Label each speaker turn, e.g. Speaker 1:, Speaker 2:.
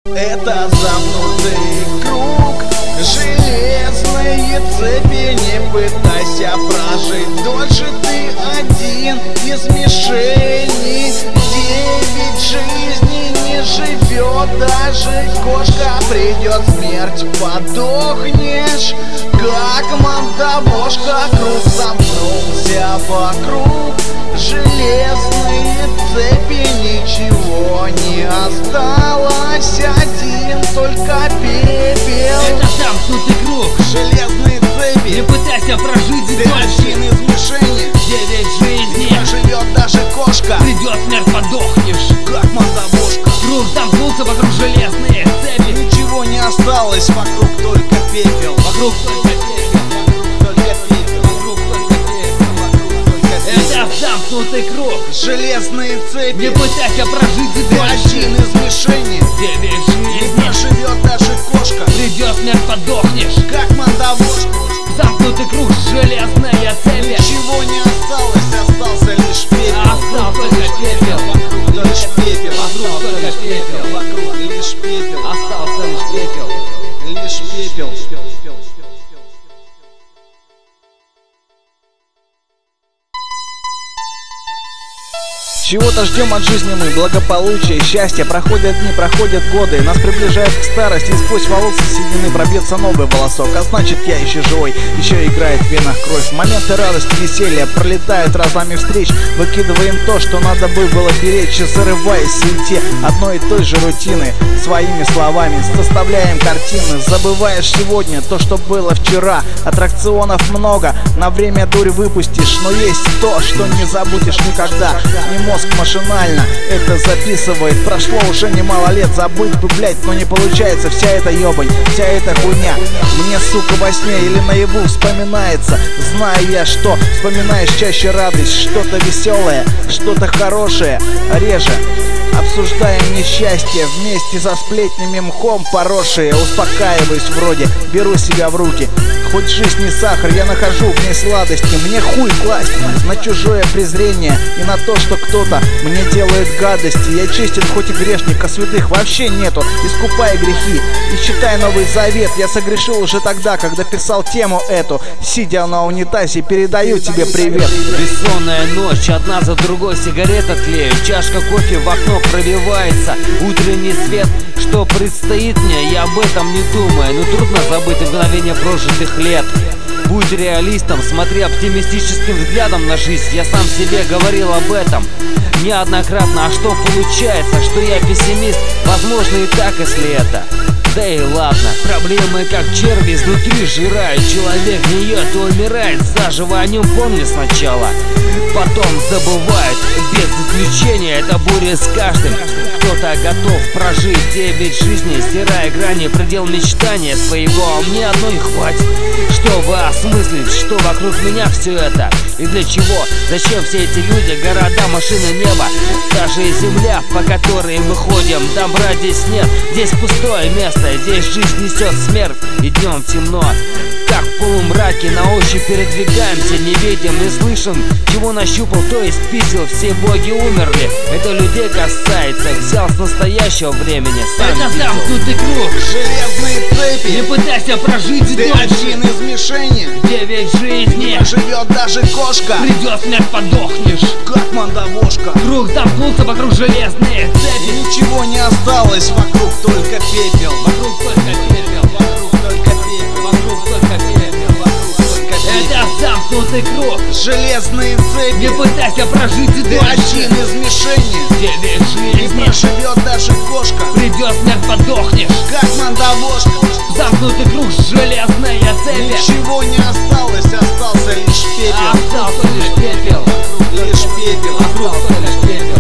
Speaker 1: Это замкнутый круг, железные цепи, не пытайся прожить дольше, ты один из мишеней. 9 жизней не живет даже кошка, придет смерть, подохнешь, как мандавошка. Круг замкнулся вокруг, железные цепи, ничего не осталось, один только пепел.
Speaker 2: Это замкнутый круг,
Speaker 1: Железные цепи,
Speaker 2: не пытайся прожить
Speaker 1: ты
Speaker 2: дольше.
Speaker 1: один из мишени.
Speaker 2: 9 жизней,
Speaker 1: Не живет даже кошка,
Speaker 2: придет смерть, подохнешь.
Speaker 1: как мандавошка.
Speaker 2: Круг замкнулся вокруг, железные цепи.
Speaker 1: Ничего не осталось, вокруг только пепел.
Speaker 2: Вокруг только пепел,
Speaker 1: Только пепел.
Speaker 2: вокруг только пепел.
Speaker 1: Вокруг только пепел.
Speaker 2: Это замкнутый круг,
Speaker 1: Железные
Speaker 2: не
Speaker 1: цепи,
Speaker 2: пытайся прожить
Speaker 1: ты
Speaker 2: дольше.
Speaker 1: один из мишени.
Speaker 2: 9
Speaker 1: Не
Speaker 2: жизней,
Speaker 1: живет даже кошка,
Speaker 2: придет смерть, подохнешь.
Speaker 1: как мандавошка.
Speaker 2: Замкнутый круг, железная цепи.
Speaker 1: Ничего не осталось, остался лишь пепел.
Speaker 2: Остался только пепел,
Speaker 1: Вокруг лишь пепел.
Speaker 2: вокруг только пепел.
Speaker 1: Вокруг лишь пепел.
Speaker 2: Остался лишь пепел.
Speaker 1: Лишь пепел. Чего-то ждем от жизни мы, благополучия, счастья. Проходят дни, проходят годы, нас приближает к старости, и сквозь волосы седины пробьется новый волосок. А значит, я еще живой, еще играет в венах кровь. Моменты радости, веселья пролетают разами встреч. Выкидываем то, что надо бы было беречь, зарываясь в суете одной и той же рутины. Своими словами составляем картины, забываешь сегодня то, что было вчера. Аттракционов много, на время дурь выпустишь, но есть то, что не забудешь никогда. Не мозг машинально это записывает. Прошло уже немало лет, забыть бы, блять, но не получается. Вся эта ебань, вся эта хуйня мне, сука, во сне или наяву вспоминается. Знаю я, что вспоминаешь чаще радость, что-то веселое, что-то хорошее. Реже обсуждаем несчастье, вместе со сплетнями мхом поросшие. Успокаиваюсь вроде, беру себя в руки. Хоть жизнь не сахар, я нахожу в ней сладости. Мне хуй класть на чужое презрение и на то, что кто-то мне делает гадости. Я честен, хоть и грешник, а святых вообще нету. Искупай грехи и читай Новый Завет. Я согрешил уже тогда, когда писал тему эту. Сидя на унитазе, передаю тебе привет.
Speaker 2: Бессонная ночь, одна за другой сигарета тлеют. Чашка кофе в окно пробивается. Утренний свет, что предстоит мне, я об этом не думаю. Но трудно забыть мгновение прожитых лет. Будь реалистом, смотри оптимистическим взглядом на жизнь. Я сам себе говорил об этом неоднократно. А что получается, что я пессимист? Возможно и так, если это. Да и ладно, проблемы как черви изнутри сжирают. Человек гниет и умирает заживо, о нем помни сначала, потом забывают. Без исключения это буря с каждым. Кто-то готов прожить 9 жизней, стирая грани, предел мечтания своего. А мне одной хватит, чтобы осмыслить, что вокруг меня все это и для чего. Зачем все эти люди, города, машины, небо, даже и земля, по которой мы ходим. Добра здесь нет, здесь пустое место. Здесь жизнь несет смерть, и днем темно. Как в полумраке на ощупь передвигаемся, не видим, не слышим, чего нащупал, то есть пиздил. Все боги умерли, это людей касается. Взял с настоящего времени, сам Это видел. замкнутый круг,
Speaker 1: Железные цепи,
Speaker 2: не пытайся прожить
Speaker 1: ты
Speaker 2: дольше.
Speaker 1: один из мишени.
Speaker 2: 9 жизней,
Speaker 1: Не живет даже кошка,
Speaker 2: придет смерть, подохнешь.
Speaker 1: как мандавошка.
Speaker 2: Круг замкнулся вокруг, железные цепи.
Speaker 1: Ничего не осталось, вокруг только пепел.
Speaker 2: Вокруг только пепел,
Speaker 1: Вокруг только пепел.
Speaker 2: вокруг только пепел.
Speaker 1: Вокруг только пепел.
Speaker 2: Это замкнутый круг,
Speaker 1: Железные
Speaker 2: не
Speaker 1: цепи,
Speaker 2: пытайся прожить
Speaker 1: ты
Speaker 2: дольше.
Speaker 1: один из мишени.
Speaker 2: 9
Speaker 1: Не
Speaker 2: жизней,
Speaker 1: проживет даже кошка,
Speaker 2: придет смерть, подохнешь.
Speaker 1: как мандавошка.
Speaker 2: Замкнутый круг, железная цепи.
Speaker 1: Ничего не осталось, остался лишь пепел.
Speaker 2: Остался лишь пепел,
Speaker 1: Лишь пепел.
Speaker 2: остался лишь пепел.